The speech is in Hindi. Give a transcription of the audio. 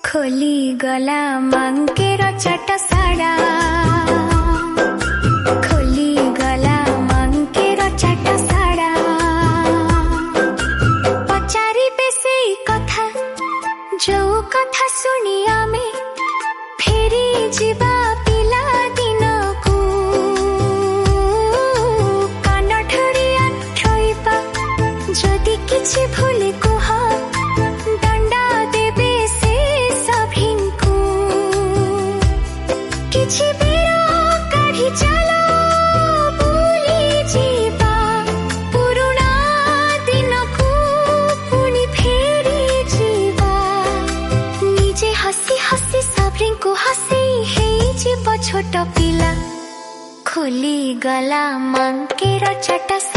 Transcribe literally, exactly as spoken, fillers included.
खोली गला मंकेर चटसाड़ा खोली गला मंकेर चटसाड़ा पचारि बेसे कथा जो कथा सुनी आमे फेरी जीवा पिला दिन को कान ठरिया ठइपा जदि किछि भूल कुह दंडा देबे से सभिंकु किछि बेर काढी चलो भूली जीवा पुरुणा दिन को पुणी फेरी जीवा निजे हसी हसी सभिंकु हसी हे जीव छोट पिला खोली गला मंकेर चट